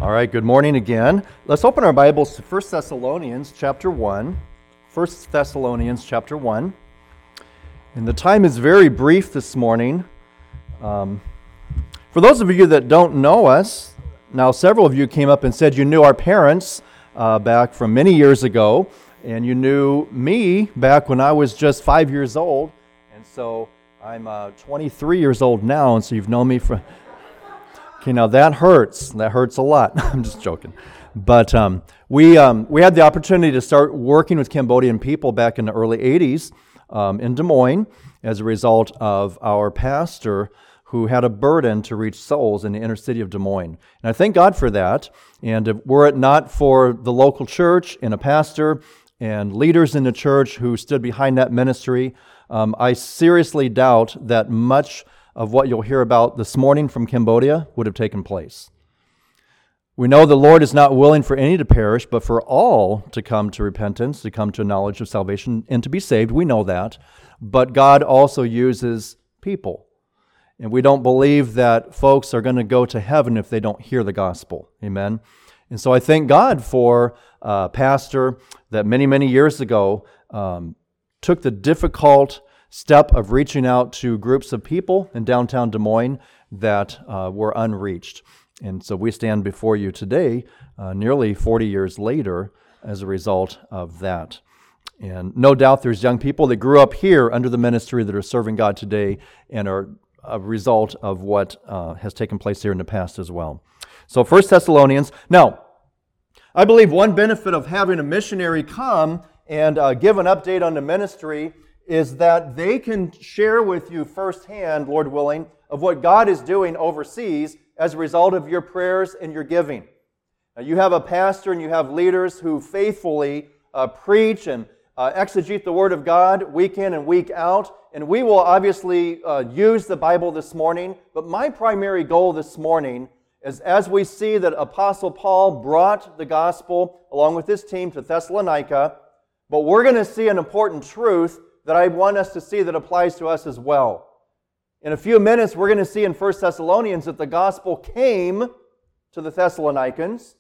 All right, good morning again. Let's open our Bibles to 1 Thessalonians chapter 1. 1 Thessalonians chapter 1. And the time is very brief this morning. For those of you that don't know us, now several of you came up and said you knew our parents back from many years ago, and you knew me back when I was just 5 years old, and so I'm 23 years old now, and so you've known me for... Okay, now that hurts. That hurts a lot. I'm just joking. But we had the opportunity to start working with Cambodian people back in the early 80s in Des Moines as a result of our pastor who had a burden to reach souls in the inner city of Des Moines. And I thank God for that. And were it not for the local church and a pastor and leaders in the church who stood behind that ministry, I seriously doubt that much of what you'll hear about this morning from Cambodia would have taken place. We know the Lord is not willing for any to perish, but for all to come to repentance, to come to a knowledge of salvation, and to be saved. We know that. But God also uses people. And we don't believe that folks are going to go to heaven if they don't hear the gospel. Amen? And so I thank God for a pastor that many, many years ago took the difficult step of reaching out to groups of people in downtown Des Moines that were unreached. And so we stand before you today, nearly 40 years later, as a result of that. And no doubt there's young people that grew up here under the ministry that are serving God today and are a result of what has taken place here in the past as well. So 1 Thessalonians. Now, I believe one benefit of having a missionary come and give an update on the ministry is that they can share with you firsthand, Lord willing, of what God is doing overseas as a result of your prayers and your giving. Now, you have a pastor and you have leaders who faithfully preach and exegete the Word of God week in and week out, and we will obviously use the Bible this morning, but my primary goal this morning is as we see that Apostle Paul brought the gospel along with his team to Thessalonica, but we're going to see an important truth that I want us to see that applies to us as well. In a few minutes, we're going to see in 1 Thessalonians that the gospel came to the Thessalonians,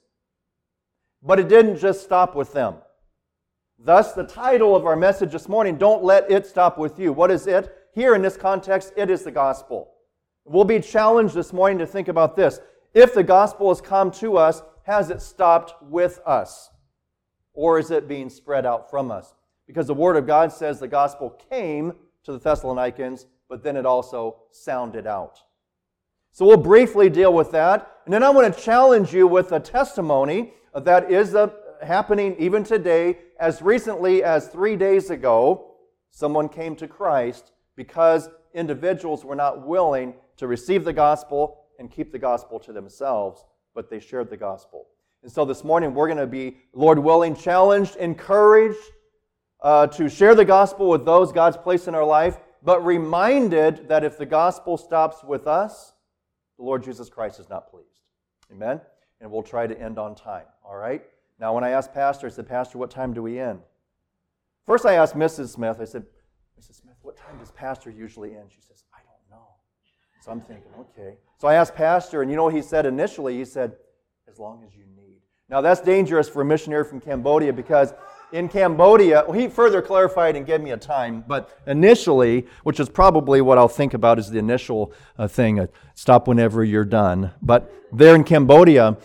but it didn't just stop with them. Thus, the title of our message this morning, Don't Let It Stop With You. What is it? Here in this context, it is the gospel. We'll be challenged this morning to think about this. If the gospel has come to us, has it stopped with us? Or is it being spread out from us? Because the Word of God says the gospel came to the Thessalonians, but then it also sounded out. So we'll briefly deal with that. And then I want to challenge you with a testimony that is happening even today. As recently as 3 days ago, someone came to Christ because individuals were not willing to receive the gospel and keep the gospel to themselves, but they shared the gospel. And so this morning we're going to be, Lord willing, challenged, encouraged, to share the gospel with those God's placed in our life, but reminded that if the gospel stops with us, the Lord Jesus Christ is not pleased. Amen? And we'll try to end on time. All right? Now, when I asked Pastor, I said, Pastor, what time do we end? First, I asked Mrs. Smith. I said, Mrs. Smith, what time does Pastor usually end? She says, I don't know. So I'm thinking, okay. So I asked Pastor, and you know what he said initially? He said, as long as you need. Now, that's dangerous for a missionary from Cambodia because in Cambodia, well, he further clarified and gave me a time, but initially, which is probably what I'll think about as the initial thing, stop whenever you're done. But there in Cambodia,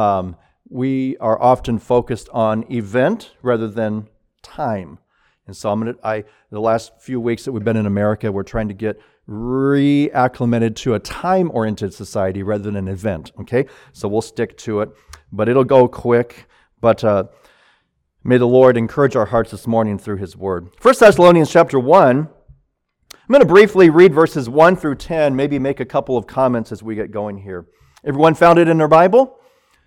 we are often focused on event rather than time. And so the last few weeks that we've been in America, we're trying to get reacclimated to a time-oriented society rather than an event, okay? So we'll stick to it, but it'll go quick. But may the Lord encourage our hearts this morning through His Word. 1 Thessalonians chapter 1, I'm going to briefly read verses 1 through 10, maybe make a couple of comments as we get going here. Everyone found it in their Bible?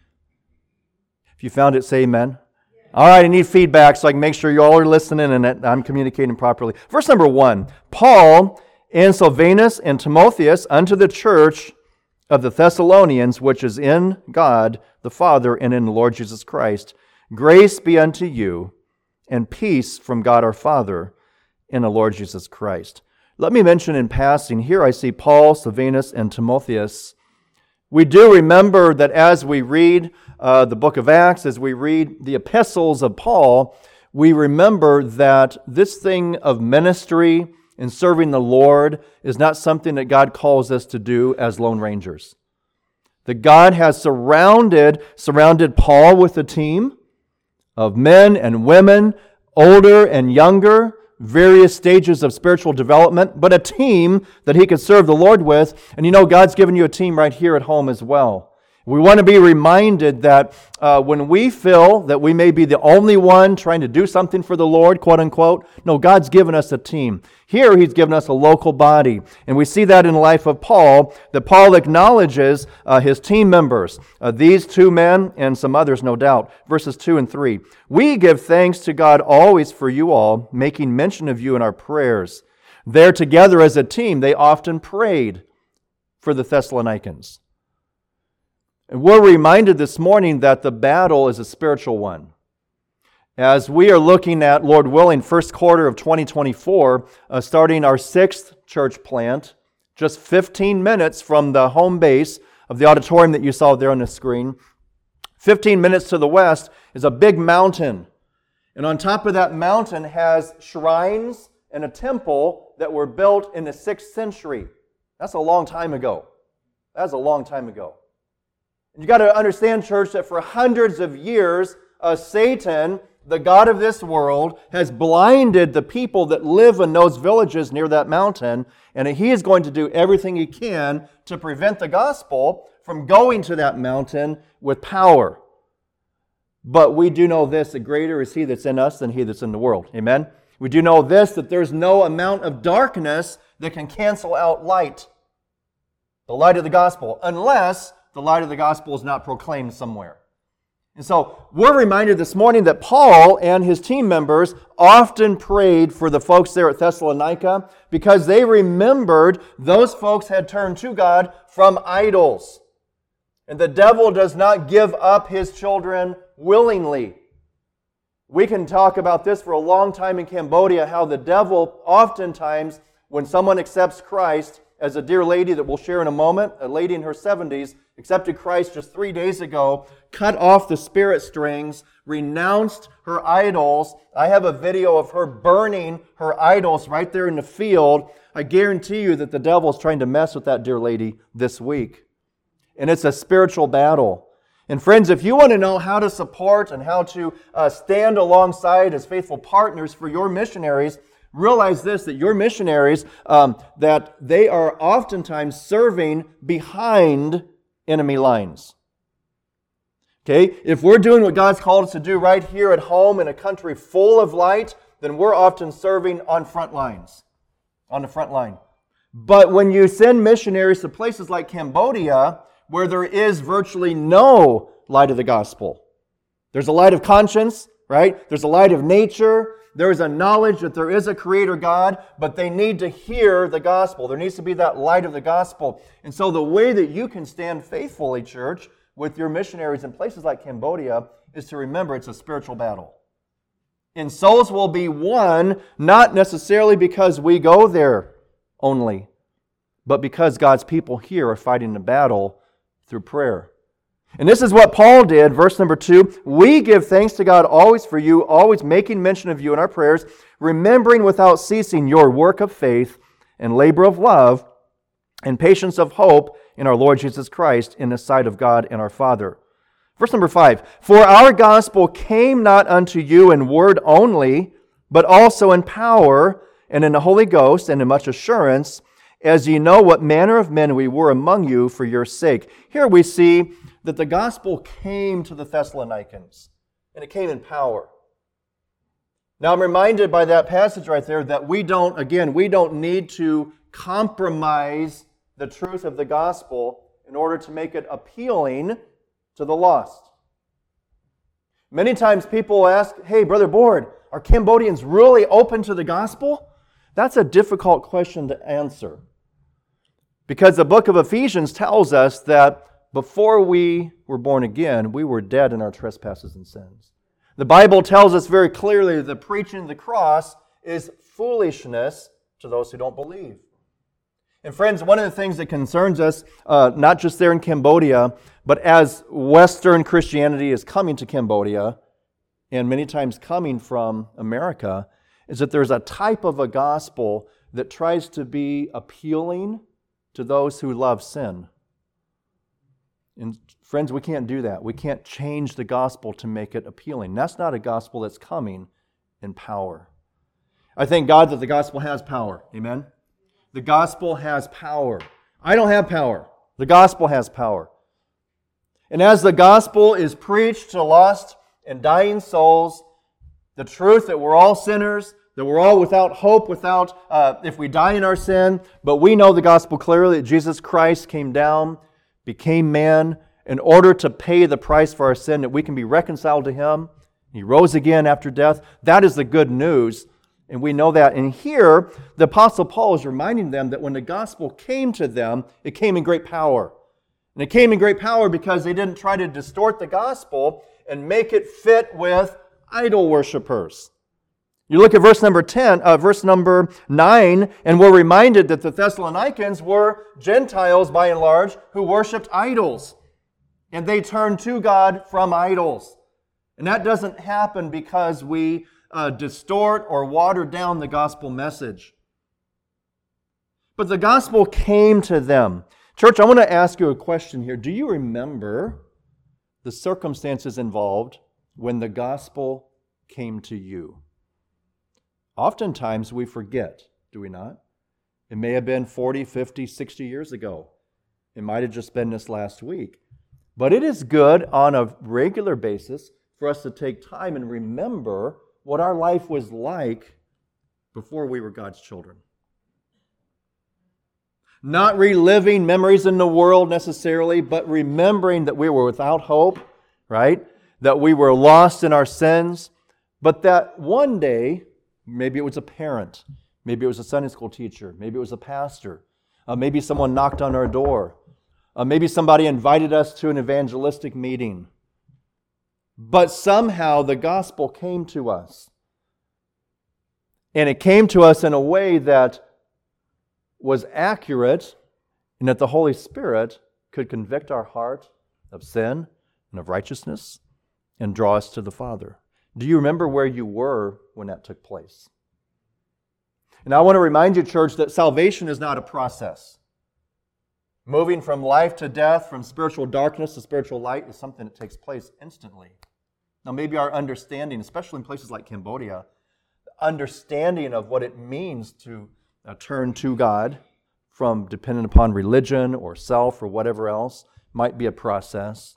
If you found it, say amen. All right, I need feedback so I can make sure you all are listening and that I'm communicating properly. Verse number 1, Paul and Silvanus and Timotheus unto the church of the Thessalonians, which is in God the Father and in the Lord Jesus Christ, grace be unto you, and peace from God our Father and the Lord Jesus Christ. Let me mention in passing, here I see Paul, Silvanus, and Timotheus We do remember that as we read the book of Acts, as we read the epistles of Paul, we remember that this thing of ministry and serving the Lord is not something that God calls us to do as lone rangers. That God has surrounded Paul with a team of men and women, older and younger, various stages of spiritual development, but a team that he could serve the Lord with. And you know, God's given you a team right here at home as well. We want to be reminded that when we feel that we may be the only one trying to do something for the Lord, quote unquote, no, God's given us a team. Here He's given us a local body. And we see that in the life of Paul, that Paul acknowledges his team members, these two men and some others, no doubt. Verses 2 and 3. We give thanks to God always for you all, making mention of you in our prayers. There together as a team, they often prayed for the Thessalonians. And we're reminded this morning that the battle is a spiritual one. As we are looking at, Lord willing, first quarter of 2024, starting our 6th church plant, just 15 minutes from the home base of the auditorium that you saw there on the screen. 15 minutes to the west is a big mountain. And on top of that mountain has shrines and a temple that were built in the 6th century. That's a long time ago. That's a long time ago. You got to understand, church, that for hundreds of years, Satan, the god of this world, has blinded the people that live in those villages near that mountain, and he is going to do everything he can to prevent the gospel from going to that mountain with power. But we do know this, that greater is he that's in us than he that's in the world. Amen? We do know this, that there's no amount of darkness that can cancel out light, the light of the gospel, unless the light of the gospel is not proclaimed somewhere. And so we're reminded this morning that Paul and his team members often prayed for the folks there at Thessalonica because they remembered those folks had turned to God from idols. And the devil does not give up his children willingly. We can talk about this for a long time in Cambodia, how the devil oftentimes, when someone accepts Christ, as a dear lady that we'll share in a moment, a lady in her 70s, accepted Christ just 3 days ago, cut off the spirit strings, renounced her idols. I have a video of her burning her idols right there in the field. I guarantee you that the devil is trying to mess with that dear lady this week. And it's a spiritual battle. And friends, if you want to know how to support and how to stand alongside as faithful partners for your missionaries, realize this, that your missionaries, that they are oftentimes serving behind enemy lines. Okay? If we're doing what God's called us to do right here at home in a country full of light, then we're often serving on front lines, on the front line. But when you send missionaries to places like Cambodia, where there is virtually no light of the gospel, there's a light of conscience, right? There's a light of nature. There is a knowledge that there is a Creator God, but they need to hear the gospel. There needs to be that light of the gospel. And so the way that you can stand faithfully, church, with your missionaries in places like Cambodia is to remember it's a spiritual battle. And souls will be won, not necessarily because we go there only, but because God's people here are fighting the battle through prayer. And this is what Paul did, verse number 2. We give thanks to God always for you, always making mention of you in our prayers, remembering without ceasing your work of faith and labor of love and patience of hope in our Lord Jesus Christ in the sight of God and our Father. Verse number 5. For our gospel came not unto you in word only, but also in power and in the Holy Ghost and in much assurance, as ye know what manner of men we were among you for your sake. Here we see that the gospel came to the Thessalonians, and it came in power. Now I'm reminded by that passage right there that we don't need to compromise the truth of the gospel in order to make it appealing to the lost. Many times people ask, hey, Brother Board, are Cambodians really open to the gospel? That's a difficult question to answer. Because the book of Ephesians tells us that before we were born again, we were dead in our trespasses and sins. The Bible tells us very clearly that the preaching of the cross is foolishness to those who don't believe. And friends, one of the things that concerns us, not just there in Cambodia, but as Western Christianity is coming to Cambodia, and many times coming from America, is that there's a type of a gospel that tries to be appealing to those who love sin. And friends, we can't do that. We can't change the gospel to make it appealing. That's not a gospel that's coming in power. I thank God that the gospel has power. Amen? The gospel has power. I don't have power. The gospel has power. And as the gospel is preached to lost and dying souls, the truth that we're all sinners, that we're all without hope, if we die in our sin, but we know the gospel clearly that Jesus Christ came down, became man, in order to pay the price for our sin, that we can be reconciled to Him. He rose again after death. That is the good news, and we know that. And here, the Apostle Paul is reminding them that when the gospel came to them, it came in great power. And it came in great power because they didn't try to distort the gospel and make it fit with idol worshipers. You look at verse number 9, and we're reminded that the Thessalonians were Gentiles by and large who worshipped idols. And they turned to God from idols. And that doesn't happen because we distort or water down the gospel message. But the gospel came to them. Church, I want to ask you a question here. Do you remember the circumstances involved when the gospel came to you? Oftentimes we forget, do we not? It may have been 40, 50, 60 years ago. It might have just been this last week. But it is good on a regular basis for us to take time and remember what our life was like before we were God's children. Not reliving memories in the world necessarily, but remembering that we were without hope, right? That we were lost in our sins, but that one day, maybe it was a parent, maybe it was a Sunday school teacher, maybe it was a pastor, maybe someone knocked on our door, maybe somebody invited us to an evangelistic meeting. But somehow the gospel came to us. And it came to us in a way that was accurate and that the Holy Spirit could convict our heart of sin and of righteousness and draw us to the Father. Do you remember where you were when that took place? And I want to remind you, church, that salvation is not a process. Moving from life to death, from spiritual darkness to spiritual light is something that takes place instantly. Now, maybe our understanding, especially in places like Cambodia, understanding of what it means to turn to God from dependent upon religion or self or whatever else might be a process.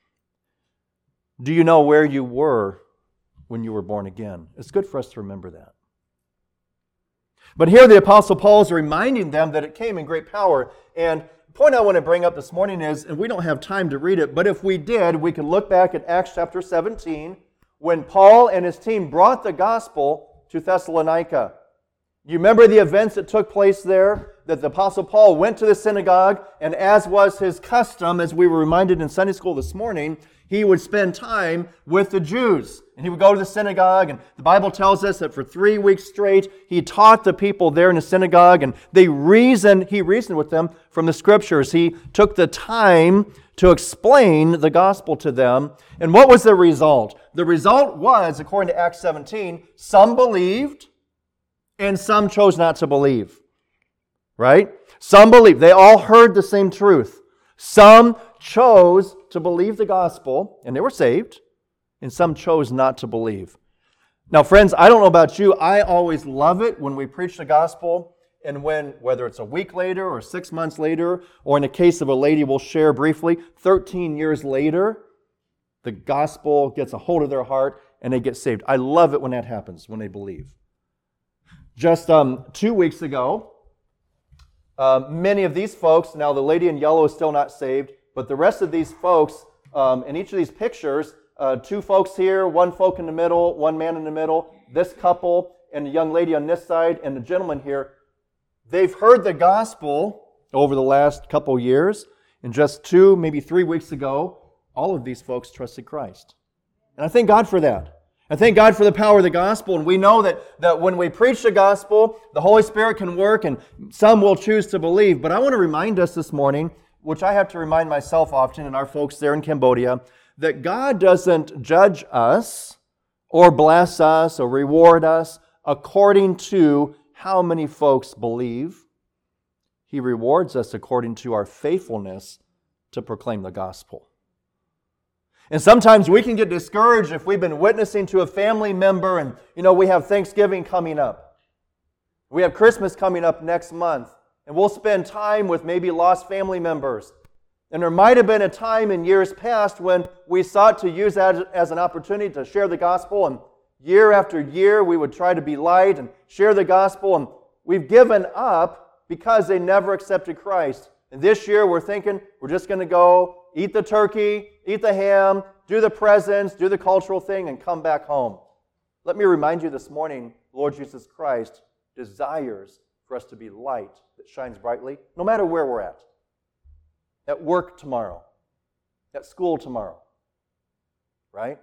Do you know where you were when you were born again? It's good for us to remember that. But here the Apostle Paul is reminding them that it came in great power. And the point I want to bring up this morning is, and we don't have time to read it, but if we did, we could look back at Acts chapter 17 when Paul and his team brought the gospel to Thessalonica. You remember the events that took place there? That the Apostle Paul went to the synagogue, and as was his custom, as we were reminded in Sunday school this morning, he would spend time with the Jews. And he would go to the synagogue, and the Bible tells us that for 3 weeks straight, he taught the people there in the synagogue, and he reasoned with them from the Scriptures. He took the time to explain the gospel to them. And what was the result? The result was, according to Acts 17, some believed, and some chose not to believe. Right? Some believed. They all heard the same truth. Some chose to believe the gospel, and they were saved, and some chose not to believe. Now, friends, I don't know about you, I always love it when we preach the gospel, and whether it's a week later or 6 months later, or in the case of a lady we'll share briefly, 13 years later, the gospel gets a hold of their heart, and they get saved. I love it when that happens, when they believe. Just 2 weeks ago, many of these folks, now the lady in yellow is still not saved, but the rest of these folks, in each of these pictures, 2 folks here, 1 folk in the middle, 1 man in the middle, this couple, and the young lady on this side, and the gentleman here, they've heard the gospel over the last couple years, and just 2, maybe 3 weeks ago, all of these folks trusted Christ. And I thank God for that. And thank God for the power of the gospel. And we know that when we preach the gospel, the Holy Spirit can work and some will choose to believe. But I want to remind us this morning, which I have to remind myself often and our folks there in Cambodia, that God doesn't judge us or bless us or reward us according to how many folks believe. He rewards us according to our faithfulness to proclaim the gospel. And sometimes we can get discouraged if we've been witnessing to a family member and, we have Thanksgiving coming up. We have Christmas coming up next month. And we'll spend time with maybe lost family members. And there might have been a time in years past when we sought to use that as an opportunity to share the gospel. And year after year we would try to be light and share the gospel. And we've given up because they never accepted Christ. And this year we're thinking we're just going to go eat the turkey, eat the ham, do the presents, do the cultural thing, and come back home. Let me remind you this morning, Lord Jesus Christ desires for us to be light that shines brightly, no matter where we're at work tomorrow, at school tomorrow, right?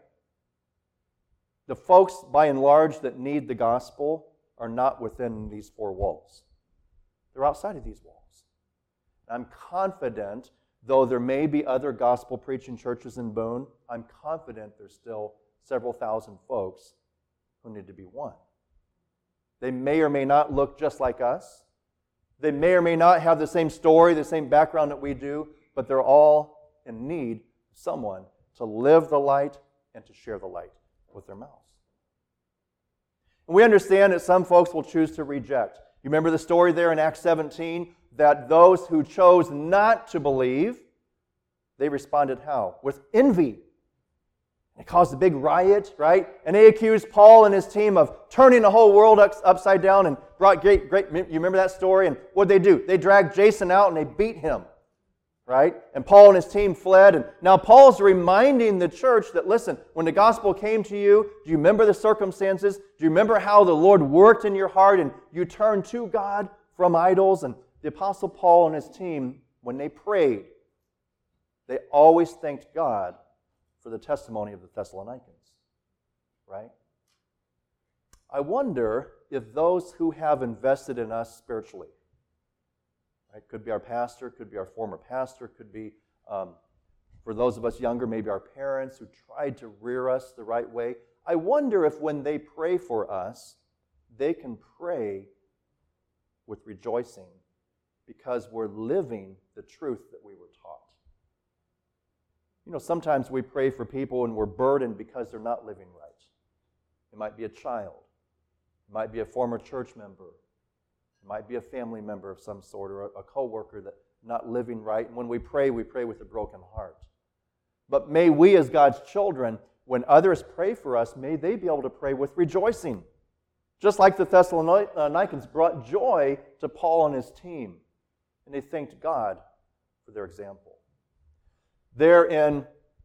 The folks, by and large, that need the gospel are not within these four walls. They're outside of these walls. I'm confident, though there may be other gospel-preaching churches in Boone, I'm confident there's still several thousand folks who need to be won. They may or may not look just like us. They may or may not have the same story, the same background that we do, but they're all in need of someone to live the light and to share the light with their mouths. And we understand that some folks will choose to reject. You remember the story there in Acts 17? That those who chose not to believe, they responded how? With envy. It caused a big riot, right? And they accused Paul and his team of turning the whole world upside down and brought great, you remember that story? And what did they do? They dragged Jason out and they beat him, right? And Paul and his team fled. And now Paul's reminding the church that, listen, when the gospel came to you, do you remember the circumstances? Do you remember how the Lord worked in your heart and you turned to God from idols? And the Apostle Paul and his team, when they prayed, they always thanked God for the testimony of the Thessalonians, right? I wonder if those who have invested in us spiritually, right, could be our pastor, could be our former pastor, could be, for those of us younger, maybe our parents who tried to rear us the right way. I wonder if when they pray for us, they can pray with rejoicing because we're living the truth that we were taught. Sometimes we pray for people and we're burdened because they're not living right. It might be a child. It might be a former church member. It might be a family member of some sort or a coworker that's not living right. And when we pray with a broken heart. But may we as God's children, when others pray for us, may they be able to pray with rejoicing. Just like the Thessalonians brought joy to Paul and his team. And they thanked God for their example. There in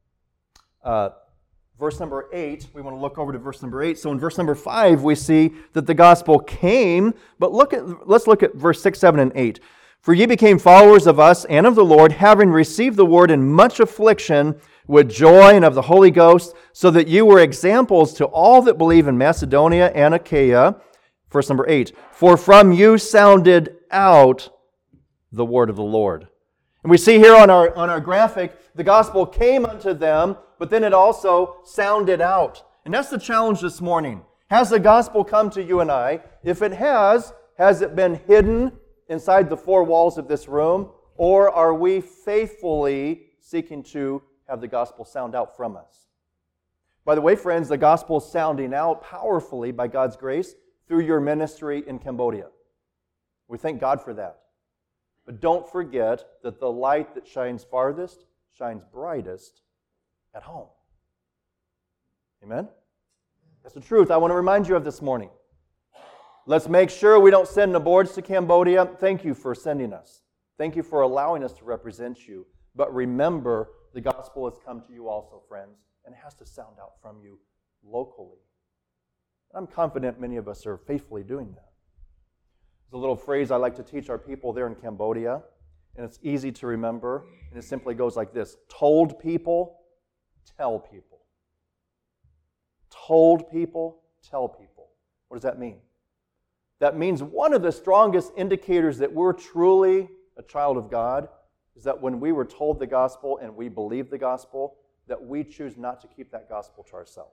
verse number 8, we want to look over to verse number 8. So in verse number 5, we see that the gospel came, but let's look at verse 6, 7, and 8. For ye became followers of us and of the Lord, having received the word in much affliction with joy and of the Holy Ghost, so that you were examples to all that believe in Macedonia and Achaia. Verse number 8. For from you sounded out the word of the Lord. And we see here on our graphic, the gospel came unto them, but then it also sounded out. And that's the challenge this morning. Has the gospel come to you and I? If it has it been hidden inside the four walls of this room? Or are we faithfully seeking to have the gospel sound out from us? By the way, friends, the gospel is sounding out powerfully by God's grace through your ministry in Cambodia. We thank God for that. But don't forget that the light that shines farthest shines brightest at home. Amen? That's the truth I want to remind you of this morning. Let's make sure we don't send the boards to Cambodia. Thank you for sending us. Thank you for allowing us to represent you. But remember, the gospel has come to you also, friends, and it has to sound out from you locally. I'm confident many of us are faithfully doing that. There's a little phrase I like to teach our people there in Cambodia, and it's easy to remember, and it simply goes like this. Told people, tell people. told people, tell people. What does that mean? That means one of the strongest indicators that we're truly a child of God is that when we were told the gospel and we believe the gospel, that we choose not to keep that gospel to ourselves.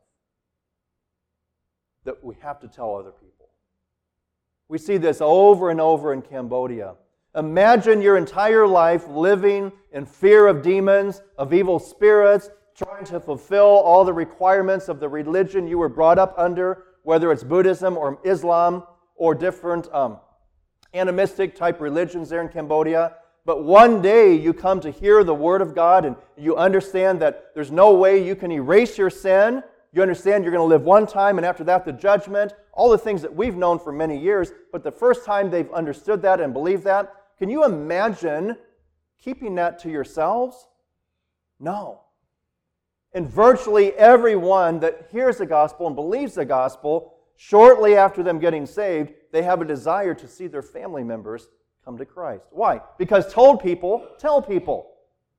That we have to tell other people. We see this over and over in Cambodia. Imagine your entire life living in fear of demons, of evil spirits, trying to fulfill all the requirements of the religion you were brought up under, whether it's Buddhism or Islam or different animistic type religions there in Cambodia. But one day you come to hear the Word of God and you understand that there's no way you can erase your sin. You understand you're going to live one time and after that the judgment, all the things that we've known for many years. But the first time they've understood that and believed that, can you imagine keeping that to yourselves? No. And virtually everyone that hears the gospel and believes the gospel, shortly after them getting saved, they have a desire to see their family members come to Christ. Why? Because told people tell people.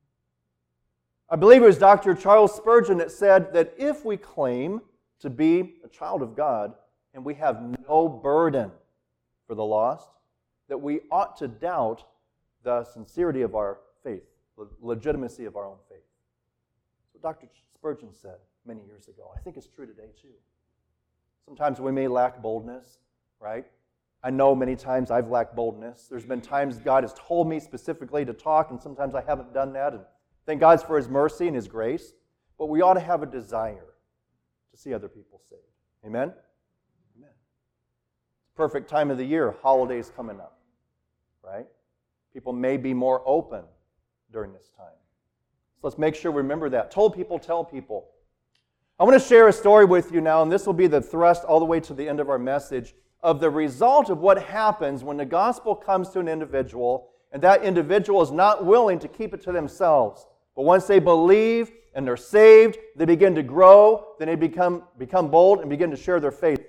I believe it was Dr. Charles Spurgeon that said that if we claim to be a child of God and we have no burden for the lost, that we ought to doubt the sincerity of our faith, the legitimacy of our own faith. That's what Dr. Spurgeon said many years ago. I think it's true today too. Sometimes we may lack boldness, right? I know many times I've lacked boldness. There's been times God has told me specifically to talk, and sometimes I haven't done that. And thank God for His mercy and His grace. But we ought to have a desire to see other people saved. Amen? Amen. Perfect time of the year, holidays coming up, right? People may be more open during this time. So let's make sure we remember that. Told people, tell people. I want to share a story with you now, and this will be the thrust all the way to the end of our message, of the result of what happens when the gospel comes to an individual and that individual is not willing to keep it to themselves. But once they believe and they're saved, they begin to grow, then they become bold and begin to share their faith.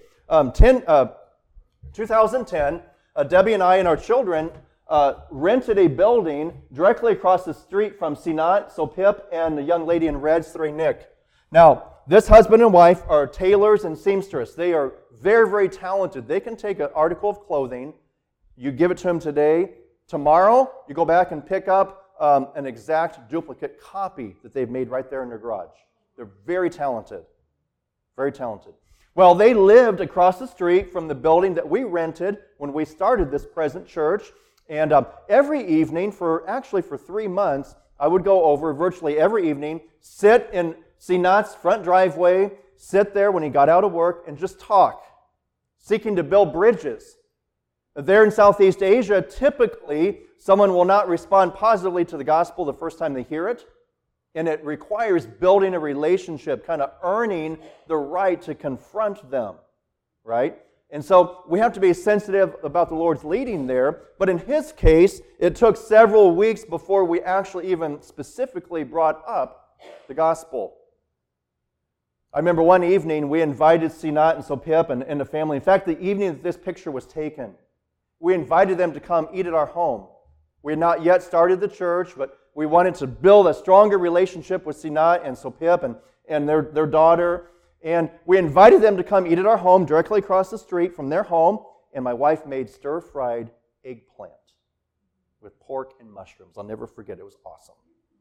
2010, Debbie and I and our children rented a building directly across the street from Sinat, Sopip, and the young lady in red, Sri Nick. Now, this husband and wife are tailors and seamstress. They are very, very talented. They can take an article of clothing, you give it to them today, tomorrow you go back and pick up an exact duplicate copy that they've made right there in their garage. They're very talented. Very talented. Well, they lived across the street from the building that we rented when we started this present church. And every evening, for 3 months, I would go over virtually every evening, sit in Sinat's front driveway, sit there when he got out of work, and just talk, seeking to build bridges. There in Southeast Asia, typically, someone will not respond positively to the gospel the first time they hear it, and it requires building a relationship, kind of earning the right to confront them, right? And so we have to be sensitive about the Lord's leading there, but in his case, it took several weeks before we actually even specifically brought up the gospel. I remember one evening we invited Sinat and Sopip and the family. In fact, the evening that this picture was taken, we invited them to come eat at our home. We had not yet started the church, but we wanted to build a stronger relationship with Sinat and Sopip and their daughter. And we invited them to come eat at our home directly across the street from their home. And my wife made stir-fried eggplant with pork and mushrooms. I'll never forget it. It was awesome.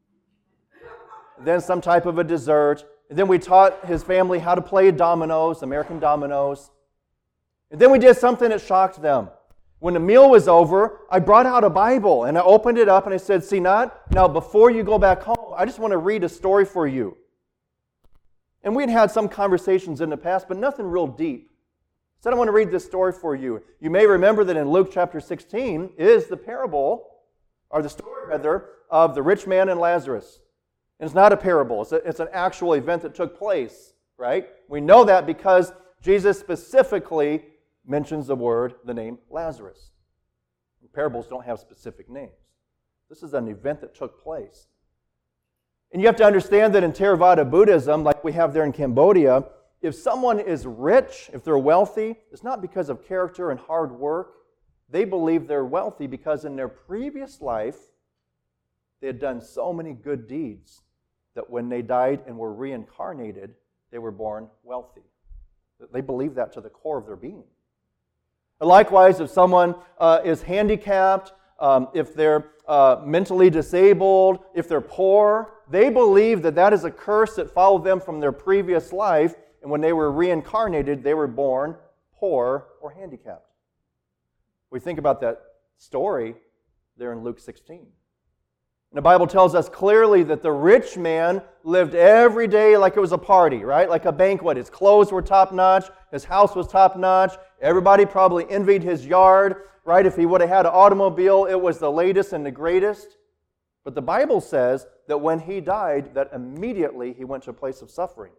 Then some type of a dessert. And then we taught his family how to play dominoes, American dominoes. And then we did something that shocked them. When the meal was over, I brought out a Bible and I opened it up and I said, Sinat, now before you go back home, I just want to read a story for you. And we'd had some conversations in the past, but nothing real deep. I said, I want to read this story for you. You may remember that in Luke chapter 16 is the parable, or the story rather, of the rich man and Lazarus. And it's not a parable. It's an actual event that took place, right? We know that because Jesus specifically mentions the name Lazarus. Parables don't have specific names. This is an event that took place. And you have to understand that in Theravada Buddhism, like we have there in Cambodia, if someone is rich, if they're wealthy, it's not because of character and hard work. They believe they're wealthy because in their previous life, they had done so many good deeds that when they died and were reincarnated, they were born wealthy. They believe that to the core of their being. Likewise, if someone is handicapped, if they're mentally disabled, if they're poor, they believe that that is a curse that followed them from their previous life, and when they were reincarnated, they were born poor or handicapped. We think about that story there in Luke 16. The Bible tells us clearly that the rich man lived every day like it was a party, right? Like a banquet. His clothes were top-notch. His house was top-notch. Everybody probably envied his yard, right? If he would have had an automobile, it was the latest and the greatest. But the Bible says that when he died, that immediately he went to a place of suffering.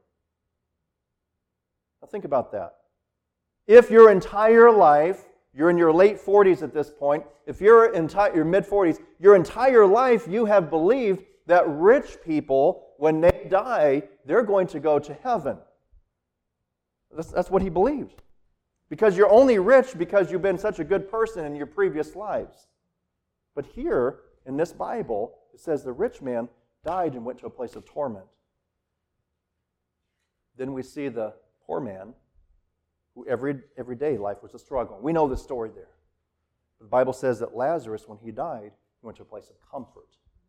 Now think about that. If your entire life, you're in your late 40s at this point, if you're in your mid-40s, your entire life you have believed that rich people, when they die, they're going to go to heaven. That's what he believed. Because you're only rich because you've been such a good person in your previous lives. But here, in this Bible, it says the rich man died and went to a place of torment. Then we see the poor man, who every day life was a struggle. We know the story there. The Bible says that Lazarus, when he died, he went to a place of comfort.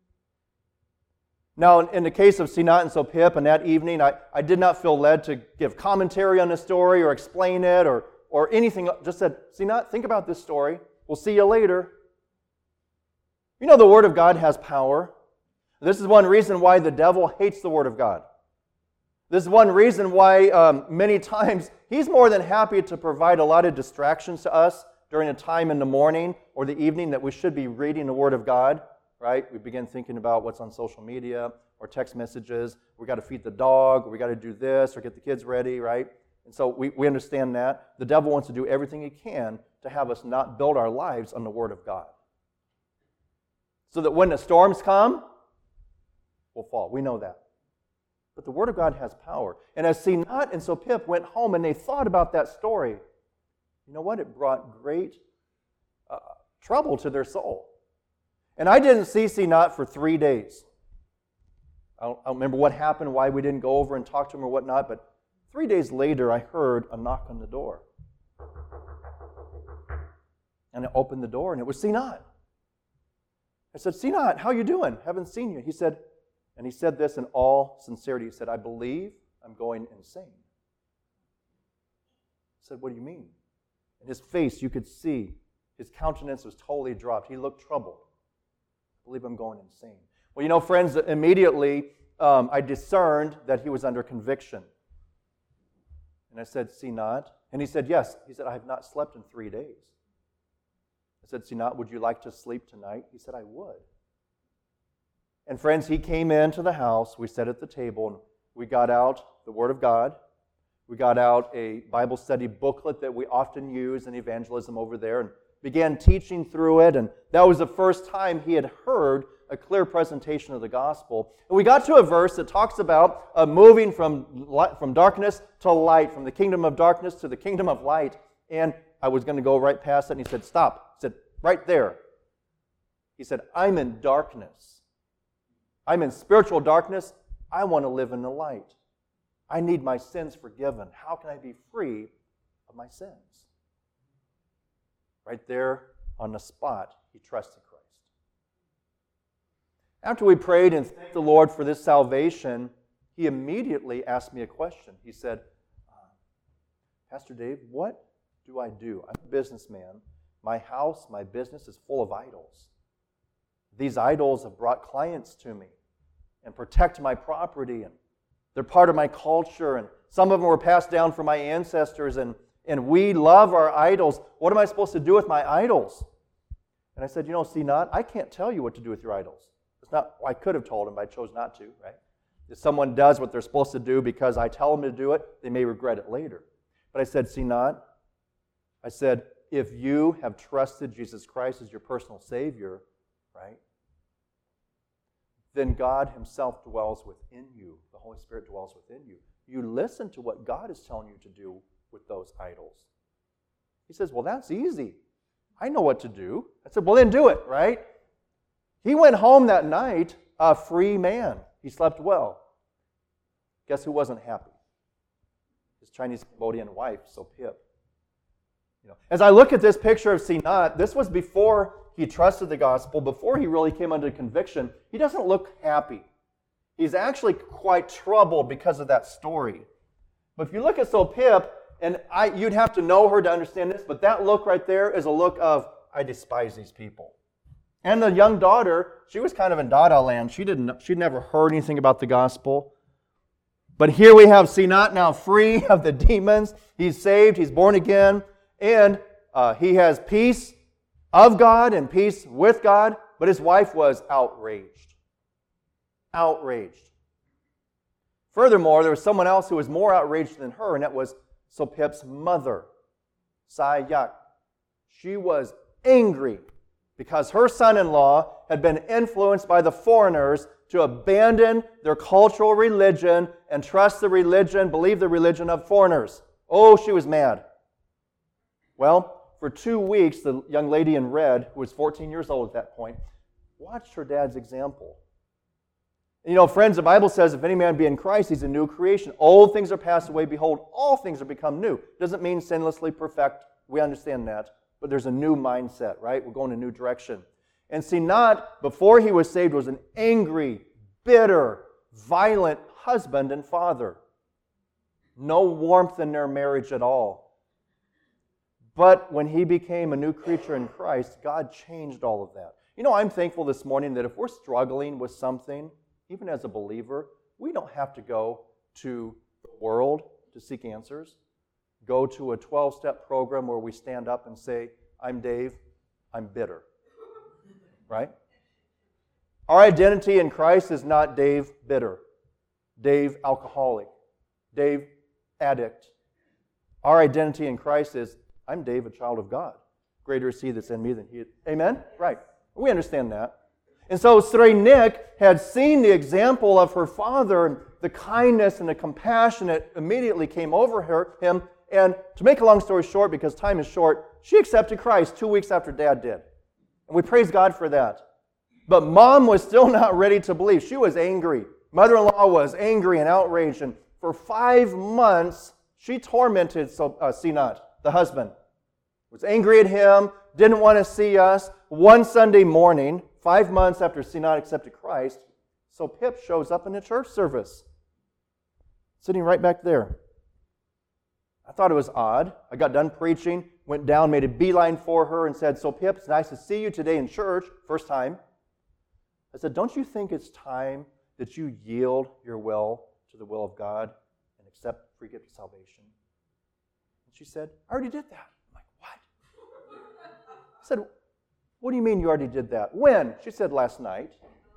Now, in the case of Sinat and Sopip, and that evening, I did not feel led to give commentary on the story or explain it or anything. Just said, Sinat, think about this story. We'll see you later. You know the Word of God has power. This is one reason why the devil hates the Word of God. This is one reason why many times he's more than happy to provide a lot of distractions to us during a time in the morning or the evening that we should be reading the Word of God, right? We begin thinking about what's on social media or text messages. We got to feed the dog, or we got to do this, or get the kids ready, right? And so we understand that. The devil wants to do everything he can to have us not build our lives on the Word of God. So that when the storms come, we'll fall. We know that. But the Word of God has power. And as Sinat and Sopip went home and they thought about that story, you know what? It brought great trouble to their soul. And I didn't see Sinat for 3 days. I don't remember what happened, why we didn't go over and talk to him or whatnot, but 3 days later I heard a knock on the door. And I opened the door and it was Sinat. I said, Sinat, how you doing? Haven't seen you. He said this in all sincerity. He said, I believe I'm going insane. I said, what do you mean? In his face, you could see his countenance was totally dropped. He looked troubled. I believe I'm going insane. Well, you know, friends, immediately I discerned that he was under conviction. And I said, Sinat? And he said, yes. He said, I have not slept in 3 days. I said, Sinat, would you like to sleep tonight? He said, I would. And friends, he came into the house. We sat at the table, and we got out the Word of God. We got out a Bible study booklet that we often use in evangelism over there and began teaching through it. And that was the first time he had heard a clear presentation of the gospel. And we got to a verse that talks about moving from darkness to light, from the kingdom of darkness to the kingdom of light. And I was going to go right past it, and he said, stop. He said, right there. He said, I'm in darkness. I'm in spiritual darkness. I want to live in the light. I need my sins forgiven. How can I be free of my sins? Right there on the spot, he trusted Christ. After we prayed and thanked the Lord for this salvation, he immediately asked me a question. He said, Pastor Dave, what do I do? I'm a businessman. My house, my business is full of idols. These idols have brought clients to me and protect my property, and they're part of my culture, and some of them were passed down from my ancestors, and we love our idols. What am I supposed to do with my idols? And I said, you know, Sinat, I can't tell you what to do with your idols. It's not, I could have told him, but I chose not to, right? If someone does what they're supposed to do because I tell them to do it, they may regret it later. But I said, Sinat, I said, if you have trusted Jesus Christ as your personal Savior, right, then God himself dwells within you. The Holy Spirit dwells within you. You listen to what God is telling you to do with those idols. He says, well, that's easy. I know what to do. I said, well, then do it, right? He went home that night a free man. He slept well. Guess who wasn't happy? his Chinese Cambodian wife, So Pip. As I look at this picture of Sinat, this was before he trusted the gospel, before he really came under conviction. He doesn't look happy. He's actually quite troubled because of that story. But if you look at So Pip, and you'd have to know her to understand this, but that look right there is a look of, I despise these people. And the young daughter, she was kind of in Dada land. She'd never heard anything about the gospel. But here we have Sinat now free of the demons. He's saved, he's born again, and he has peace of God and peace with God, but his wife was outraged. Outraged. Furthermore, there was someone else who was more outraged than her, and that was So Pip's mother, Sai Yak. She was angry because her son-in-law had been influenced by the foreigners to abandon their cultural religion and trust the religion, believe the religion of foreigners. Oh, she was mad. Well, for 2 weeks, the young lady in red, who was 14 years old at that point, watched her dad's example. Friends, the Bible says, if any man be in Christ, he's a new creation. Old things are passed away. Behold, all things are become new. Doesn't mean sinlessly perfect. We understand that. But there's a new mindset, right? We're going in a new direction. And Sinat, before he was saved, was an angry, bitter, violent husband and father. No warmth in their marriage at all. But when he became a new creature in Christ, God changed all of that. I'm thankful this morning that if we're struggling with something, even as a believer, we don't have to go to the world to seek answers. Go to a 12-step program where we stand up and say, I'm Dave, I'm bitter. Right? Our identity in Christ is not Dave bitter, Dave alcoholic, Dave addict. Our identity in Christ is, I'm Dave, a child of God. Greater is he that's in me than he is. Amen? Right. We understand that. And so Sri Nick had seen the example of her father and the kindness and the compassion that immediately came over him. And to make a long story short, because time is short, she accepted Christ 2 weeks after Dad did. And we praise God for that. But Mom was still not ready to believe. She was angry. Mother-in-law was angry and outraged. And for 5 months, she tormented Sinat, the husband. Was angry at him, didn't want to see us. One Sunday morning, 5 months after Sinat accepted Christ, So Pip shows up in the church service, sitting right back there. I thought it was odd. I got done preaching, went down, made a beeline for her, and said, So Pip, it's nice to see you today in church. First time. I said, don't you think it's time that you yield your will to the will of God and accept free gift of salvation? And she said, I already did that. I'm like, what? I said, what do you mean you already did that? When? She said, last night.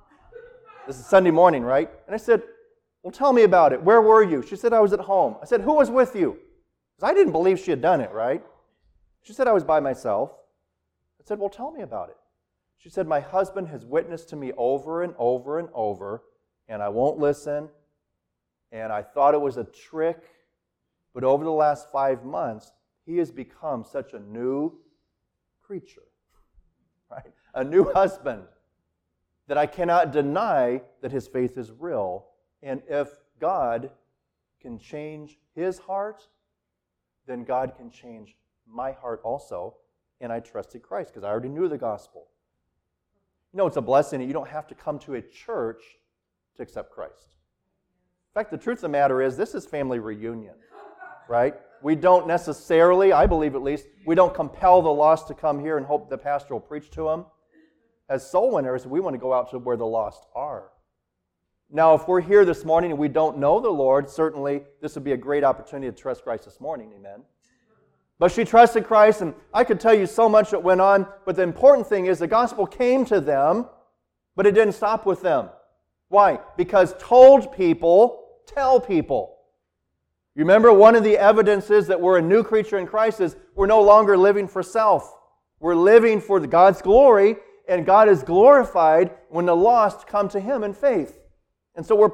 This is Sunday morning, right? And I said, well, tell me about it. Where were you? She said, I was at home. I said, who was with you? Because I didn't believe she had done it, right? She said, I was by myself. I said, well, tell me about it. She said, my husband has witnessed to me over and over and over, and I won't listen, and I thought it was a trick, but over the last 5 months, he has become such a new creature, right? A new husband, that I cannot deny that his faith is real. And if God can change his heart, then God can change my heart also. And I trusted Christ because I already knew the gospel. It's a blessing that you don't have to come to a church to accept Christ. In fact, the truth of the matter is this is family reunion, right? We don't necessarily, I believe at least, we don't compel the lost to come here and hope the pastor will preach to them. As soul winners, we want to go out to where the lost are. Now, if we're here this morning and we don't know the Lord, certainly this would be a great opportunity to trust Christ this morning, amen? But she trusted Christ, and I could tell you so much that went on, but the important thing is the gospel came to them, but it didn't stop with them. Why? Because told people tell people. You remember one of the evidences that we're a new creature in Christ is we're no longer living for self. We're living for God's glory, and God is glorified when the lost come to Him in faith. And so we're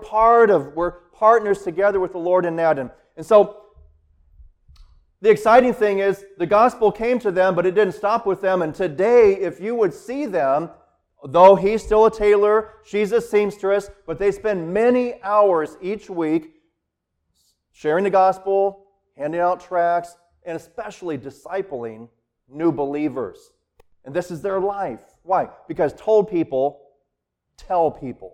partners together with the Lord in that. And so the exciting thing is the gospel came to them, but it didn't stop with them. And today, if you would see them, though he's still a tailor, she's a seamstress, but they spend many hours each week sharing the gospel, handing out tracts, and especially discipling new believers. And this is their life. Why? Because told people tell people.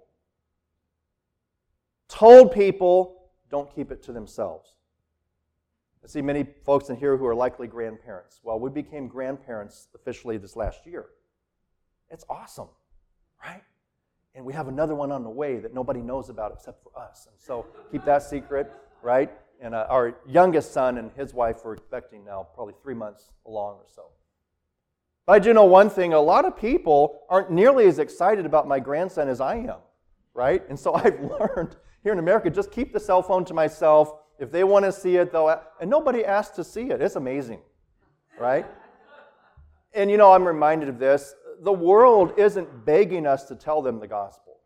Told people don't keep it to themselves. I see many folks in here who are likely grandparents. Well, we became grandparents officially this last year. It's awesome, right? And we have another one on the way that nobody knows about except for us. And so keep that secret, right? And our youngest son and his wife are expecting now, probably 3 months along or so. But I do know one thing, a lot of people aren't nearly as excited about my grandson as I am, right? And so I've learned here in America, just keep the cell phone to myself. If they want to see it, and nobody asks to see it. It's amazing, right? And I'm reminded of this. The world isn't begging us to tell them the gospel.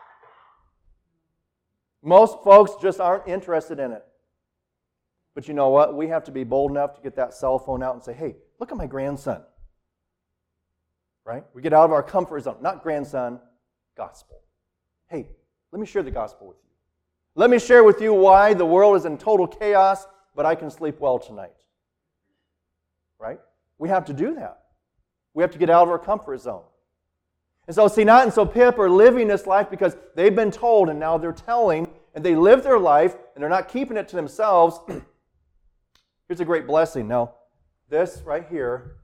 Most folks just aren't interested in it. But you know what? We have to be bold enough to get that cell phone out and say, hey, look at my grandson. Right? We get out of our comfort zone. Not grandson, gospel. Hey, let me share the gospel with you. Let me share with you why the world is in total chaos, but I can sleep well tonight. Right? We have to do that. We have to get out of our comfort zone. And so Sinat and Pip are living this life because they've been told and now they're telling, and they live their life and they're not keeping it to themselves. Here's a great blessing. Now, this right here,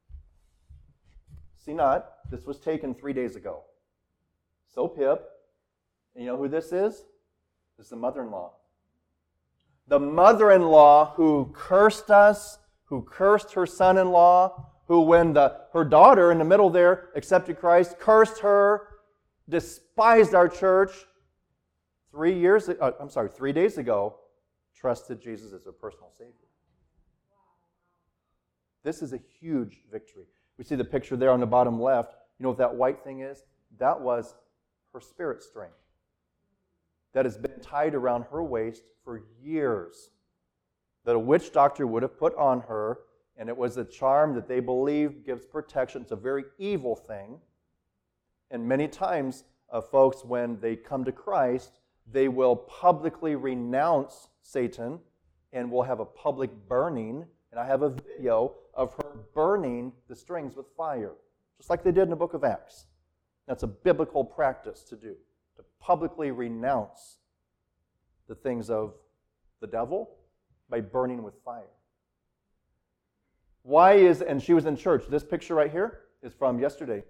Sinat, this was taken 3 days ago. Pip, and you know who this is? This is the mother-in-law. The mother-in-law who cursed us, who cursed her son-in-law, who when her daughter in the middle there accepted Christ, cursed her, despised our church, 3 days ago, trusted Jesus as her personal Savior. This is a huge victory. We see the picture there on the bottom left. You know what that white thing is? That was her spirit string that has been tied around her waist for years, that a witch doctor would have put on her, and it was a charm that they believe gives protection. It's a very evil thing. And many times, folks, when they come to Christ, they will publicly renounce Satan and will have a public burning. And I have a video of her burning the strings with fire, just like they did in the book of Acts. That's a biblical practice to do, to publicly renounce the things of the devil by burning with fire. And she was in church. This picture right here is from yesterday.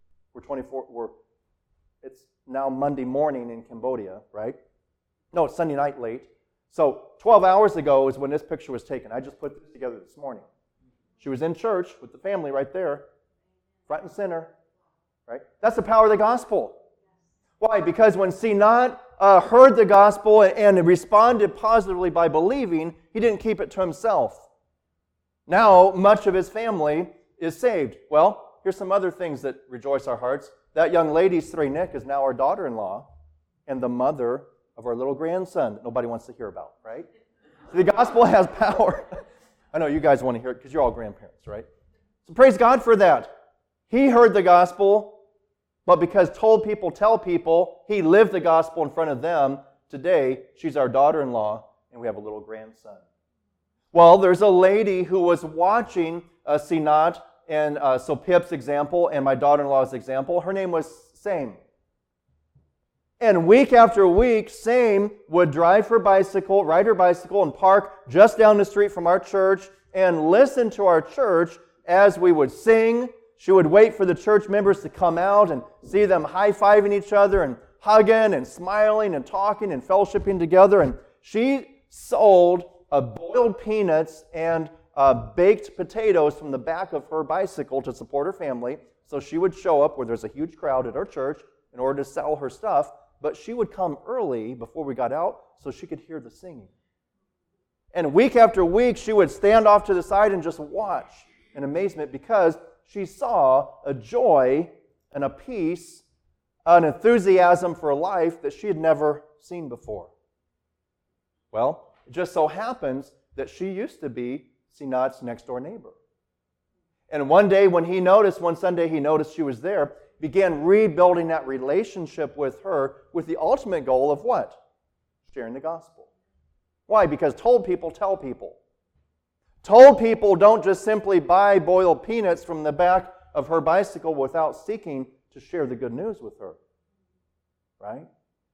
It's now Monday morning in Cambodia, right? No, it's Sunday night late. So 12 hours ago is when this picture was taken. I just put this together this morning. She was in church with the family right there, front and center, right? That's the power of the gospel. Why? Because when Sinat heard the gospel and responded positively by believing, he didn't keep it to himself. Now, much of his family is saved. Well, here's some other things that rejoice our hearts. That young lady, Srenik, is now our daughter-in-law and the mother of our little grandson that nobody wants to hear about, right? So the gospel has power. I know you guys want to hear it because you're all grandparents, right? So praise God for that. He heard the gospel, but because told people tell people, he lived the gospel in front of them. Today, she's our daughter-in-law, and we have a little grandson. Well, there's a lady who was watching Sinat and Pip's example and my daughter-in-law's example. Her name was Same. And week after week, Same would ride her bicycle, and park just down the street from our church and listen to our church as we would sing. She would wait for the church members to come out and see them high-fiving each other and hugging and smiling and talking and fellowshipping together. And she sold boiled peanuts and baked potatoes from the back of her bicycle to support her family. So she would show up where there's a huge crowd at our church in order to sell her stuff. But she would come early before we got out so she could hear the singing. And week after week, she would stand off to the side and just watch in amazement because she saw a joy and a peace, an enthusiasm for life that she had never seen before. Well, it just so happens that she used to be Sinat's next-door neighbor. And one Sunday he noticed she was there, began rebuilding that relationship with her with the ultimate goal of what? Sharing the gospel. Why? Because told people tell people. Told people don't just simply buy boiled peanuts from the back of her bicycle without seeking to share the good news with her. Right?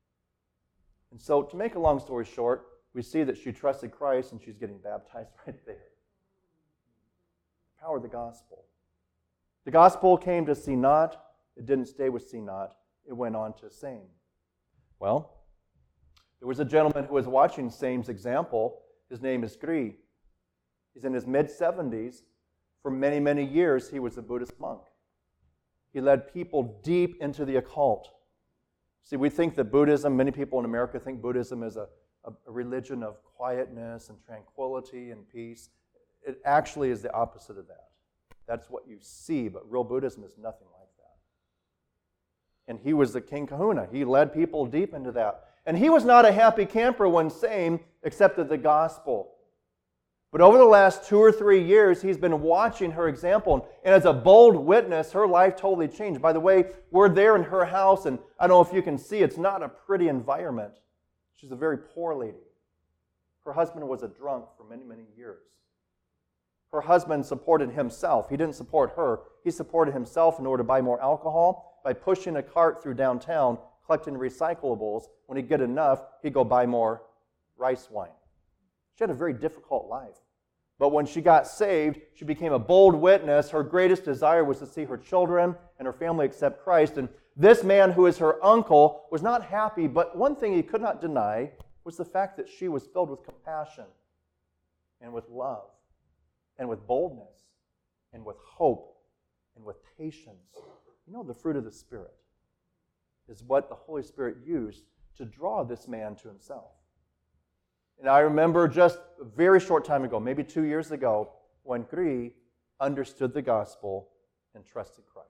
And so, to make a long story short, we see that she trusted Christ and she's getting baptized right there. The power of the gospel. The gospel came to Sinat. It didn't stay with Sinat. It went on to Same. Well, there was a gentleman who was watching Same's example. His name is Gri. He's in his mid-70s. For many, many years, he was a Buddhist monk. He led people deep into the occult. See, we think that Buddhism, many people in America think Buddhism is a religion of quietness and tranquility and peace. It actually is the opposite of that. That's what you see, but real Buddhism is nothing like that. And he was the King Kahuna. He led people deep into that. And he was not a happy camper when Same accepted the gospel. But over the last 2 or 3 years, he's been watching her example. And as a bold witness, her life totally changed. By the way, we're there in her house, and I don't know if you can see, it's not a pretty environment. She's a very poor lady. Her husband was a drunk for many, many years. Her husband supported himself. He didn't support her. He supported himself in order to buy more alcohol by pushing a cart through downtown, collecting recyclables. When he'd get enough, he'd go buy more rice wine. She had a very difficult life. But when she got saved, she became a bold witness. Her greatest desire was to see her children and her family accept Christ. And this man, who is her uncle, was not happy, but one thing he could not deny was the fact that she was filled with compassion and with love and with boldness and with hope and with patience. You know, the fruit of the Spirit is what the Holy Spirit used to draw this man to himself. And I remember just a very short time ago, maybe 2 years ago, when Gri understood the gospel and trusted Christ.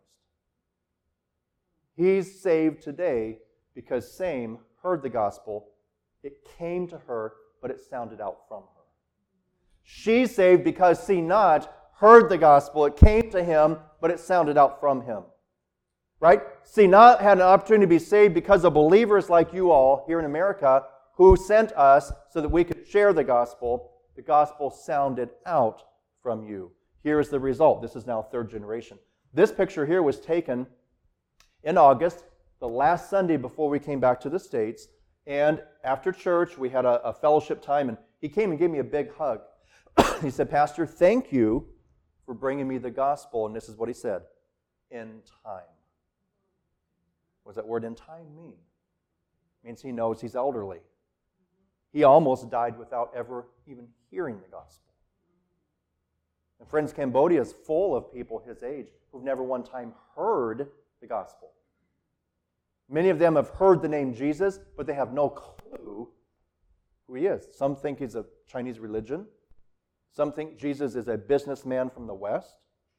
He's saved today because Same heard the gospel. It came to her, but it sounded out from her. She's saved because Sinat heard the gospel. It came to him, but it sounded out from him. Right? Sinat had an opportunity to be saved because of believers like you all here in America who sent us so that we could share the gospel. The gospel sounded out from you. Here is the result. This is now third generation. This picture here was taken in August, the last Sunday before we came back to the States. And after church, we had a fellowship time, and he came and gave me a big hug. He said, "Pastor, thank you for bringing me the gospel." And this is what he said: "In time." What does that word "in time" mean? It means he knows he's elderly. He almost died without ever even hearing the gospel. And friends, Cambodia is full of people his age who've never one time heard the gospel. Many of them have heard the name Jesus, but they have no clue who he is. Some think he's a Chinese religion. Some think Jesus is a businessman from the West.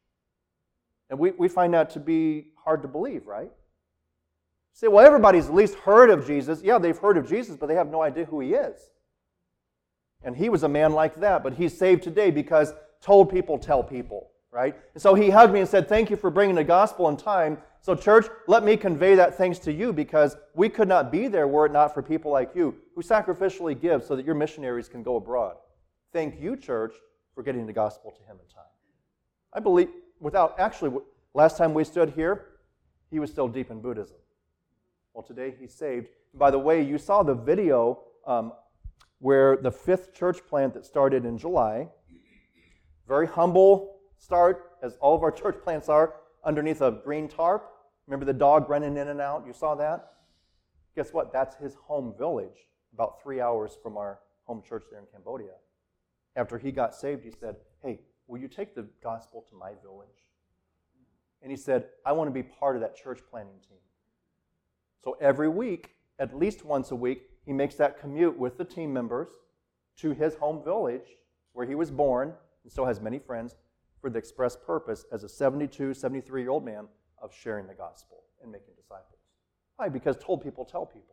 And we find that to be hard to believe, right? Say, well, everybody's at least heard of Jesus. Yeah, they've heard of Jesus, but they have no idea who he is. And he was a man like that, but he's saved today because told people tell people, right? And so he hugged me and said, "Thank you for bringing the gospel in time." So church, let me convey that thanks to you, because we could not be there were it not for people like you who sacrificially give so that your missionaries can go abroad. Thank you, church, for getting the gospel to him in time. I believe, last time we stood here, he was still deep in Buddhism. Well, today he's saved. And by the way, you saw the video where the 5th church plant that started in July, very humble start, as all of our church plants are, underneath a green tarp. Remember the dog running in and out? You saw that? Guess what? That's his home village, about 3 hours from our home church there in Cambodia. After he got saved, he said, "Hey, will you take the gospel to my village?" And he said, "I want to be part of that church planting team." So every week, at least once a week, he makes that commute with the team members to his home village where he was born and still has many friends, for the express purpose as a 72, 73-year-old man of sharing the gospel and making disciples. Why? Because told people tell people.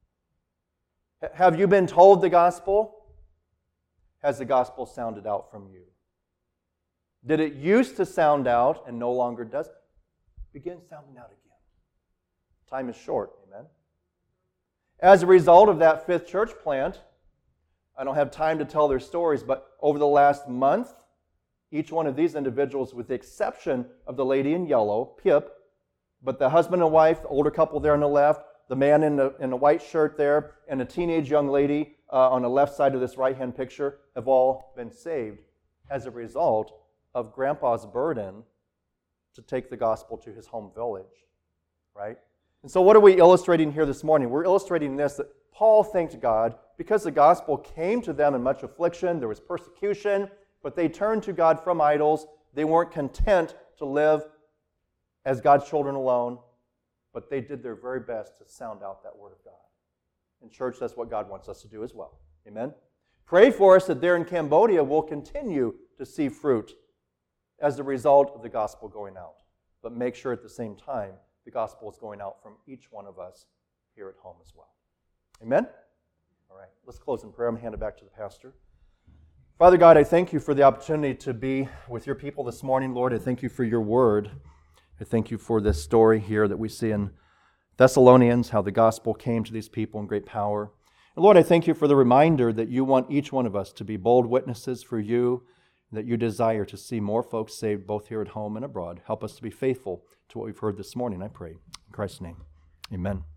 Have you been told the gospel? Has the gospel sounded out from you? Did it used to sound out and no longer does? Begin sounding out again. Time is short, amen? As a result of that 5th church plant, I don't have time to tell their stories, but over the last month, Each one of these individuals, with the exception of the lady in yellow, Pip, but the husband and wife, the older couple there on the left, the man in the white shirt there, and a teenage young lady on the left side of this right-hand picture have all been saved as a result of Grandpa's burden to take the gospel to his home village, right? And so what are we illustrating here this morning? We're illustrating this, that Paul thanked God because the gospel came to them in much affliction, there was persecution, but they turned to God from idols. They weren't content to live as God's children alone, but they did their very best to sound out that word of God. In church, that's what God wants us to do as well. Amen? Pray for us that there in Cambodia we'll continue to see fruit as a result of the gospel going out. But make sure at the same time the gospel is going out from each one of us here at home as well. Amen? All right, let's close in prayer. I'm going to hand it back to the pastor. Father God, I thank you for the opportunity to be with your people this morning, Lord. I thank you for your word. I thank you for this story here that we see in Thessalonians, how the gospel came to these people in great power. And Lord, I thank you for the reminder that you want each one of us to be bold witnesses for you, and that you desire to see more folks saved both here at home and abroad. Help us to be faithful to what we've heard this morning, I pray. In Christ's name, amen.